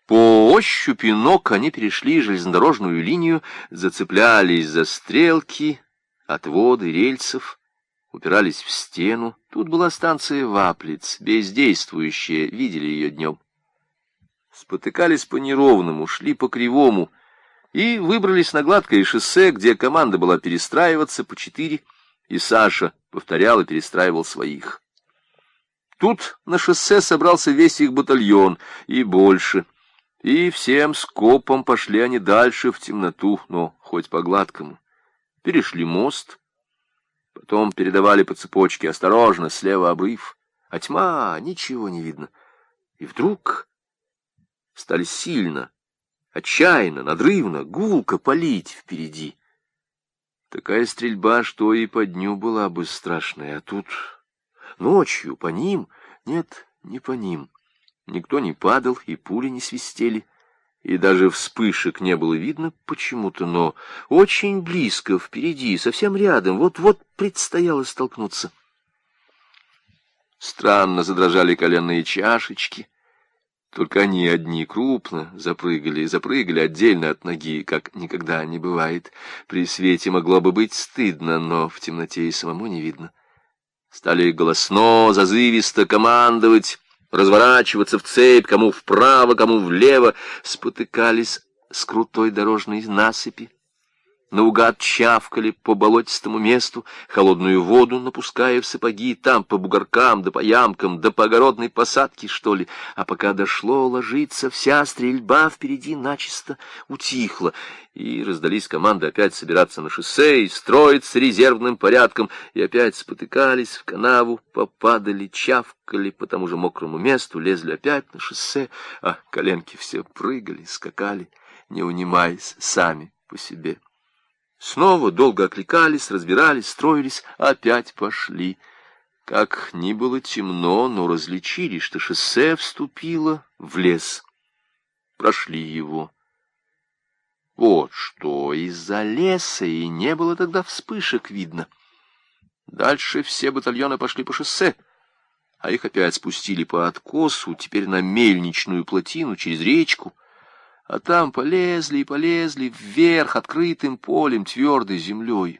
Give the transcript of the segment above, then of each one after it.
По ощупи ног они перешли железнодорожную линию, зацеплялись за стрелки, отводы рельсов, упирались в стену. Тут была станция Ваплиц, бездействующая, видели ее днем. Спотыкались по неровному, шли по кривому и выбрались на гладкое шоссе, где команда была перестраиваться по 4, и Саша повторял и перестраивал своих. Тут на шоссе собрался весь их батальон, и больше. И всем скопом пошли они дальше в темноту, но хоть по гладкому. Перешли мост, потом передавали по цепочке: осторожно, слева обрыв, а тьма, ничего не видно. И вдруг стали сильно, отчаянно, надрывно, гулко палить впереди. Такая стрельба, что и по дню была бы страшная, а тут ночью по ним, нет, не по ним. Никто не падал, и пули не свистели, и даже вспышек не было видно почему-то, но очень близко, впереди, совсем рядом, вот-вот предстояло столкнуться. Странно задрожали коленные чашечки, только они одни крупно запрыгали отдельно от ноги, как никогда не бывает. При свете могло бы быть стыдно, но в темноте и самому не видно. Стали голосно, зазывисто командовать, разворачиваться в цепь, кому вправо, кому влево, спотыкались с крутой дорожной насыпи, наугад чавкали по болотистому месту, холодную воду напуская в сапоги, там по бугоркам, да по ямкам, да по огородной посадке, что ли. А пока дошло ложиться, вся стрельба впереди начисто утихла, и раздались команды опять собираться на шоссе и строиться резервным порядком, и опять спотыкались в канаву, попадали, чавкали по тому же мокрому месту, лезли опять на шоссе, а коленки все прыгали, скакали, не унимаясь сами по себе. Снова долго окликались, разбирались, строились, опять пошли. Как ни было темно, но различили, что шоссе вступило в лес. Прошли его. Вот что, из-за леса и не было тогда вспышек видно. Дальше все батальоны пошли по шоссе, а их опять спустили по откосу, теперь на мельничную плотину через речку. А там полезли и полезли вверх открытым полем, твердой землей.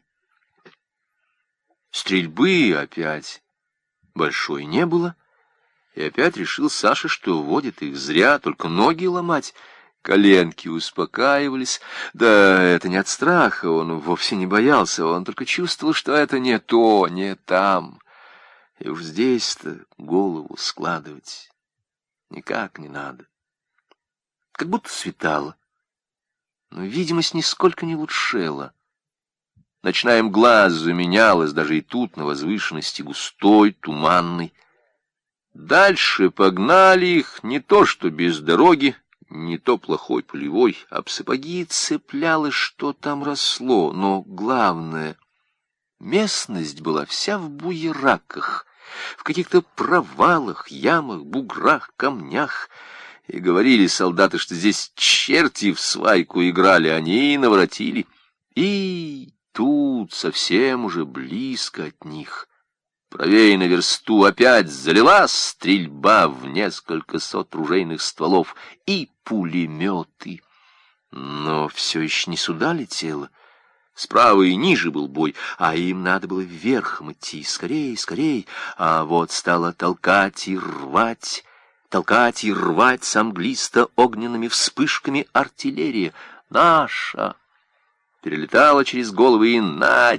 Стрельбы опять большой не было, и опять решил Саша, что водит их зря, только ноги ломать. Коленки успокаивались. Да это не от страха, он вовсе не боялся, он только чувствовал, что это не то, не там. И уж здесь-то голову складывать никак не надо. Как будто светало, но видимость нисколько не лучшела. Ночная мгла заменялась даже и тут на возвышенности густой, туманной. Дальше погнали их не то что без дороги, не то плохой полевой, об сапоги цеплялось, что там росло, но главное — местность была вся в буераках, в каких-то провалах, ямах, буграх, камнях. И говорили солдаты, что здесь черти в свайку играли, они и наворотили. И тут совсем уже близко от них, правее на версту, опять залилась стрельба в несколько сот ружейных стволов и пулеметы. Но все еще не сюда летело. Справа и ниже был бой, а им надо было вверх идти, скорей, скорей. А вот стало толкать и рвать с англиста огненными вспышками артиллерия. Наша! Перелетала через головы и на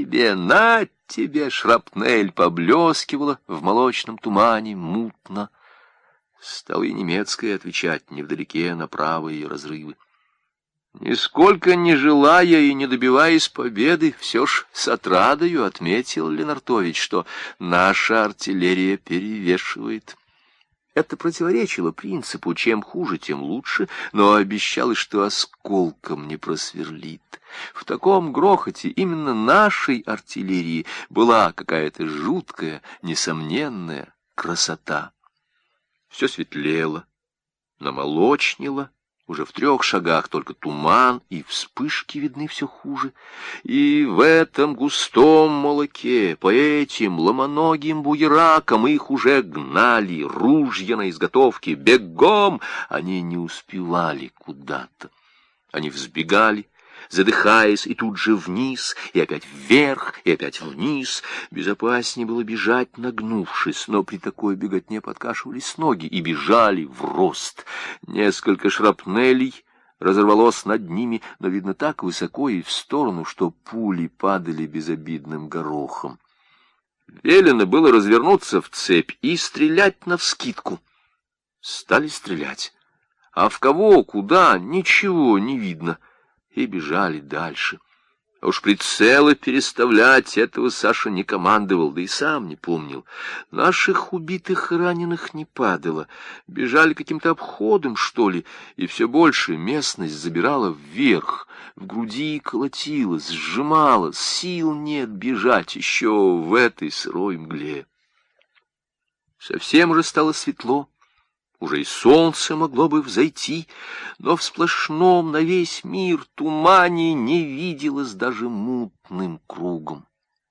тебе, шрапнель поблескивала в молочном тумане мутно. Стала и немецкая отвечать невдалеке на правые разрывы. Нисколько не желая и не добиваясь победы, все ж с отрадою отметил Ленартович, что наша артиллерия перевешивает. Это противоречило принципу «чем хуже, тем лучше», но обещалось, что осколком не просверлит. В таком грохоте именно нашей артиллерии была какая-то жуткая, несомненная красота. Все светлело, намолочнило, Уже в 3 шагах только туман, и вспышки видны все хуже. И в этом густом молоке, по этим ломоногим буеракам их уже гнали, ружья на изготовке, бегом. Они не успевали куда-то. Они взбегали, задыхаясь, и тут же вниз, и опять вверх, и опять вниз. Безопаснее было бежать, нагнувшись, но при такой беготне подкашивались ноги и бежали в рост. Несколько шрапнелей разорвалось над ними, но, видно, так высоко и в сторону, что пули падали безобидным горохом. Велено было развернуться в цепь и стрелять навскидку. Стали стрелять. А в кого, куда, ничего не видно. И бежали дальше. А уж прицелы переставлять этого Саша не командовал, да и сам не помнил. Наших убитых и раненых не падало. Бежали каким-то обходом, что ли, и все больше местность забирала вверх. В груди колотилось, сжималось, сил нет бежать еще в этой сырой мгле. Совсем уже стало светло. Уже и солнце могло бы взойти, но в сплошном на весь мир тумане не виделось даже мутным кругом.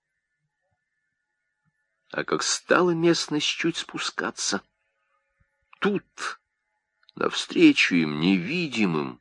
А как стала местность чуть спускаться, тут, навстречу им невидимый,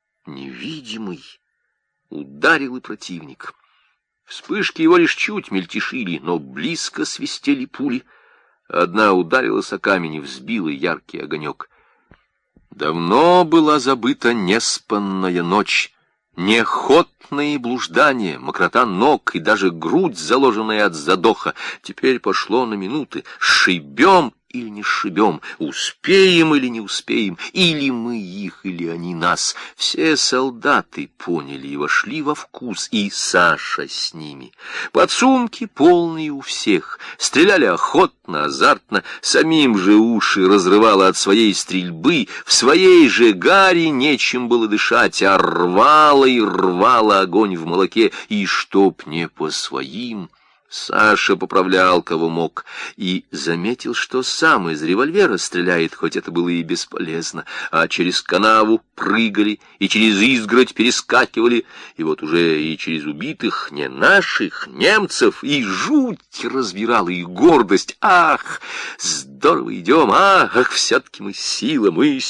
ударил и противник. Вспышки его лишь чуть мельтешили, но близко свистели пули. Одна ударилась о камень и взбила яркий огонек. Давно была забыта неспанная ночь, неохотные блуждания, мокрота ног и даже грудь, заложенная от задоха. Теперь пошло на минуты. Шибем или не шибем, успеем или не успеем, или мы их, или они нас. Все солдаты поняли и вошли во вкус, и Саша с ними. Подсумки полные у всех, стреляли охотно, азартно, самим же уши разрывало от своей стрельбы, в своей же гаре нечем было дышать, а рвало и рвало огонь в молоке, и чтоб не по своим... Саша поправлял, кого мог, и заметил, что сам из револьвера стреляет, хоть это было и бесполезно, а через канаву прыгали и через изгородь перескакивали, и вот уже и через убитых, не наших, немцев, и жуть разбирала, и гордость. Ах, здорово идем, ах, все-таки мы сила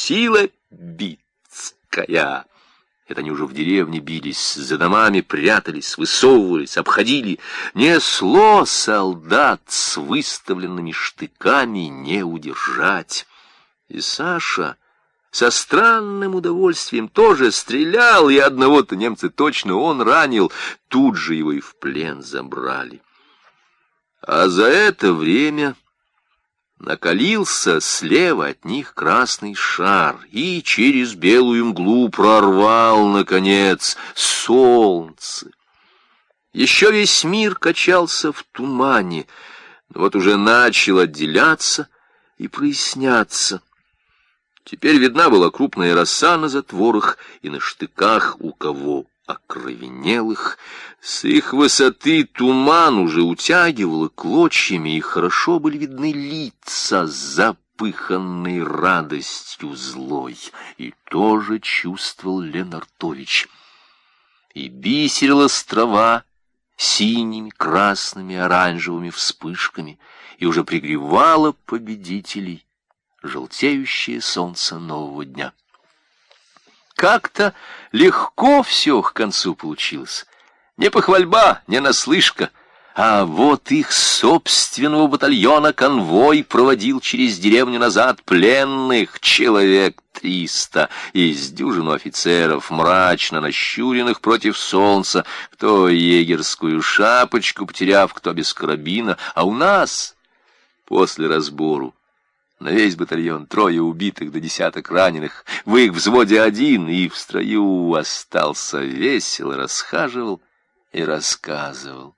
битская. Это они уже в деревне бились, за домами прятались, высовывались, обходили. Несло солдат с выставленными штыками не удержать. И Саша со странным удовольствием тоже стрелял, и одного-то немца точно он ранил. Тут же его и в плен забрали. А за это время... накалился слева от них красный шар и через белую мглу прорвал, наконец, солнце. Еще весь мир качался в тумане, но вот уже начал отделяться и проясняться. Теперь видна была крупная роса на затворах и на штыках у кого окровенелых. С их высоты туман уже утягивало клочьями, и хорошо были видны лица, запыханной радостью злой. И тоже чувствовал Ленартович. И бисерилась трава синими, красными, оранжевыми вспышками, и уже пригревало победителей желтеющее солнце нового дня. Как-то легко все к концу получилось. Не похвальба, не наслышка, а вот их собственного батальона конвой проводил через деревню назад пленных человек 300 из дюжину офицеров, мрачно нащуренных против солнца, кто егерскую шапочку потеряв, кто без карабина, а у нас после разбору на весь батальон 3 убитых до 10 раненых, в их взводе 1, и в строю остался, весело расхаживал и рассказывал.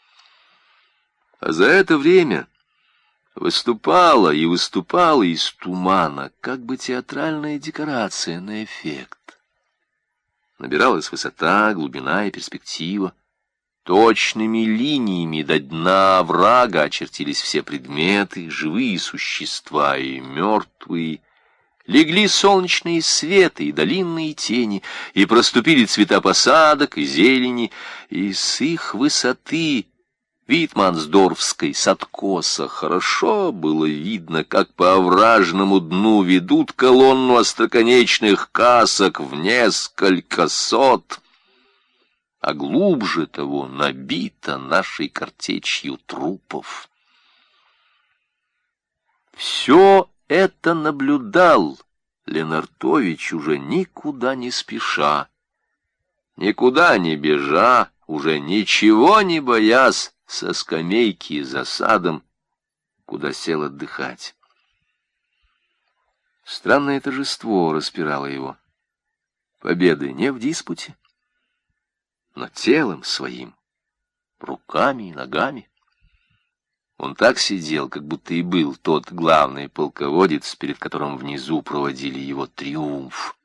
А за это время выступала из тумана как бы театральная декорация на эффект. Набиралась высота, глубина и перспектива. Точными линиями до дна оврага очертились все предметы, живые существа и мертвые, Легли солнечные светы и долинные тени, и проступили цвета посадок и зелени, и с их высоты Витмансдорфской с откоса хорошо было видно, как по овражному дну ведут колонну остроконечных касок в несколько сот, а глубже того набито нашей картечью трупов. Все это наблюдал Ленартович уже никуда не спеша, никуда не бежа, уже ничего не боясь, со скамейки за садом, куда сел отдыхать. Странное торжество распирало его. Победы не в диспуте, но телом своим, руками и ногами. Он так сидел, как будто и был тот главный полководец, перед которым внизу проводили его триумф.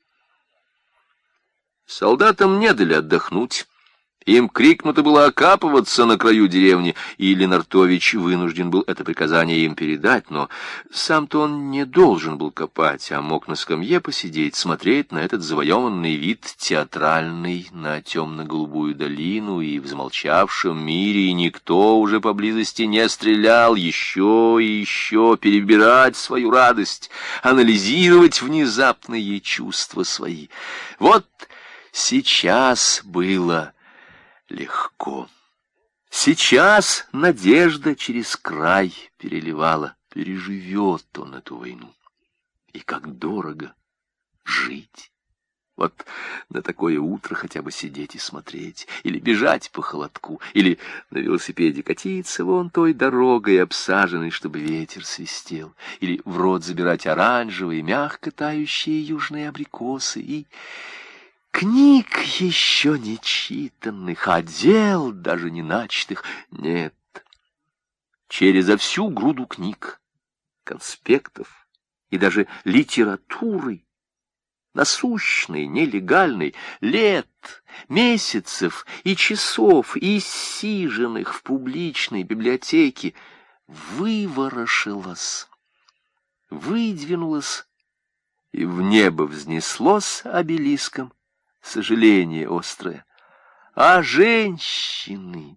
Солдатам не дали отдохнуть. Им крикнуто было окапываться на краю деревни, и Ленартович вынужден был это приказание им передать, но сам-то он не должен был копать, а мог на скамье посидеть, смотреть на этот завоеванный вид театральный, на темно-голубую долину, и в замолчавшем мире и никто уже поблизости не стрелял, еще и еще перебирать свою радость, анализировать внезапные чувства свои. Вот сейчас было легко. Сейчас надежда через край переливала. Переживет он эту войну. И как дорого жить. Вот на такое утро хотя бы сидеть и смотреть. Или бежать по холодку. Или на велосипеде катиться вон той дорогой, обсаженной, чтобы ветер свистел. Или в рот забирать оранжевые, мягко тающие южные абрикосы. И книг еще не читанных, а дел даже не начатых нет. Через всю груду книг, конспектов и даже литературы, насущной, нелегальной, лет, месяцев и часов, иссиженных в публичной библиотеке, выворошилось, выдвинулось и в небо взнеслось обелиском сожаление острое. А женщин,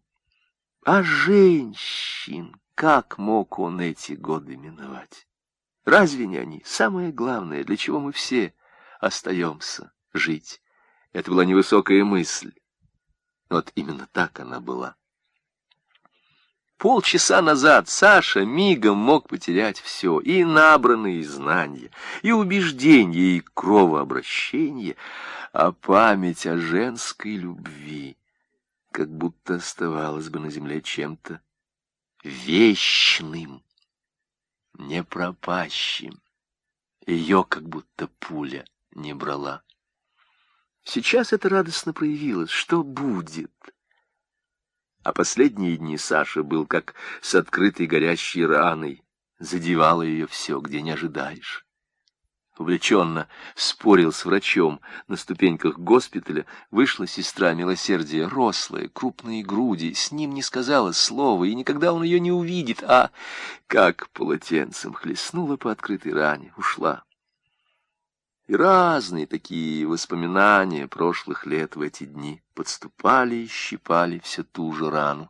как мог он эти годы миновать? Разве не они самое главное, для чего мы все остаемся жить? Это была невысокая мысль. Вот именно так она была. Полчаса назад Саша мигом мог потерять все, и набранные знания, и убеждения, и кровообращение, а память о женской любви как будто оставалась бы на земле чем-то вечным, непропащим. Ее как будто пуля не брала. Сейчас это радостно проявилось. Что будет? А последние дни Саша был как с открытой горящей раной. Задевало ее все, где не ожидаешь. Увлеченно спорил с врачом на ступеньках госпиталя. Вышла сестра милосердия, рослая, крупные груди. С ним не сказала слова, и никогда он ее не увидит. А как полотенцем хлестнула по открытой ране, ушла. И разные такие воспоминания прошлых лет в эти дни подступали и щипали все ту же рану.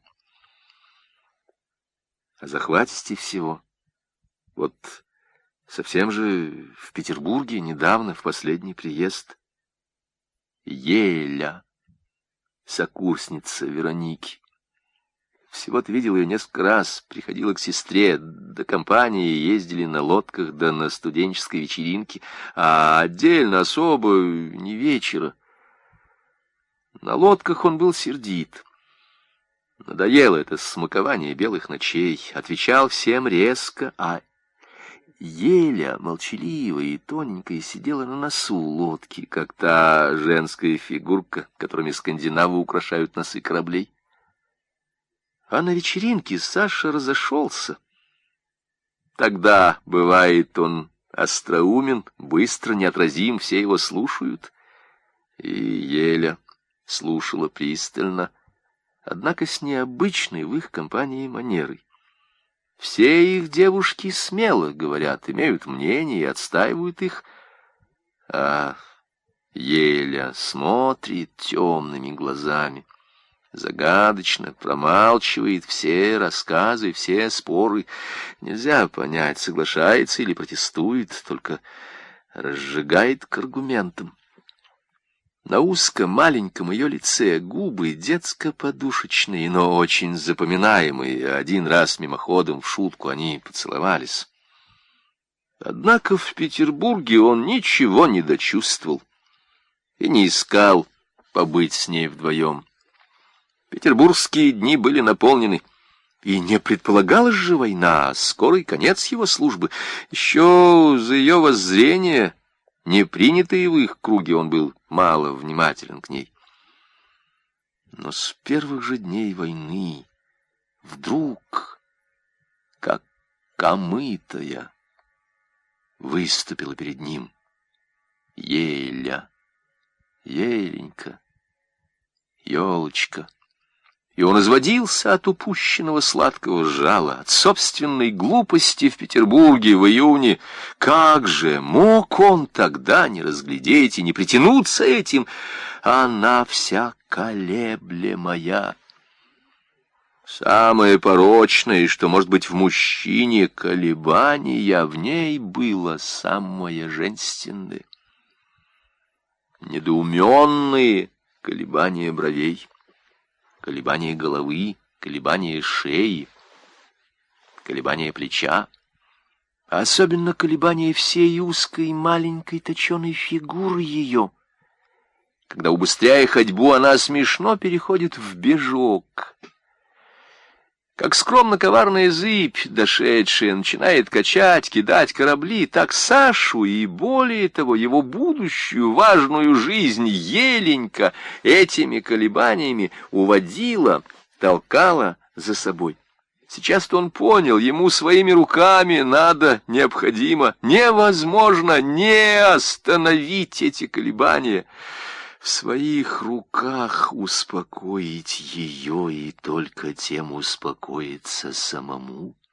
А захватисти всего. Вот совсем же в Петербурге недавно, в последний приезд, Еля, сокурсница Вероники. Всего-то видел ее несколько раз, приходила к сестре, до компании ездили на лодках, да на студенческой вечеринке, а отдельно, особо, не вечера. На лодках он был сердит. Надоело это смакование белых ночей, отвечал всем резко, а Еля, молчаливая и тоненькая, сидела на носу лодки, как та женская фигурка, которыми скандинавы украшают носы кораблей. А на вечеринке Саша разошелся. Тогда, бывает, он остроумен, быстро, неотразим, все его слушают. И Еля слушала пристально, однако с необычной в их компании манерой. Все их девушки смело говорят, имеют мнение и отстаивают их, А Еля смотрит темными глазами, загадочно промалчивает все рассказы, все споры. Нельзя понять, соглашается или протестует, только разжигает к аргументам. На узком маленьком ее лице губы детско-подушечные, но очень запоминаемые. Один раз мимоходом в шутку они поцеловались. Однако в Петербурге он ничего не дочувствовал и не искал побыть с ней вдвоем. Петербургские дни были наполнены, и не предполагалась же война, а скорый конец его службы. Еще за ее воззрение, не принятые в их круге, он был мало внимателен к ней. Но с первых же дней войны вдруг, как омытая, выступила перед ним Еля, Еленька, елочка. И он изводился от упущенного сладкого жала, от собственной глупости в Петербурге в июне. Как же мог он тогда не разглядеть и не притянуться этим? Она вся колеблемая. Самое порочное, что может быть в мужчине, колебания, в ней было самое женственное. Недоуменные колебания бровей, колебания головы, колебания шеи, колебания плеча, а особенно колебания всей узкой маленькой точеной фигуры ее, когда, убыстряя ходьбу, она смешно переходит в бежок. Как скромно коварная зыбь, дошедшая, начинает качать, кидать корабли, так Сашу и, более того, его будущую важную жизнь Еленька этими колебаниями уводила, толкала за собой. Сейчас-то он понял, ему своими руками надо, необходимо, невозможно не остановить эти колебания. В своих руках успокоить ее и только тем успокоиться самому.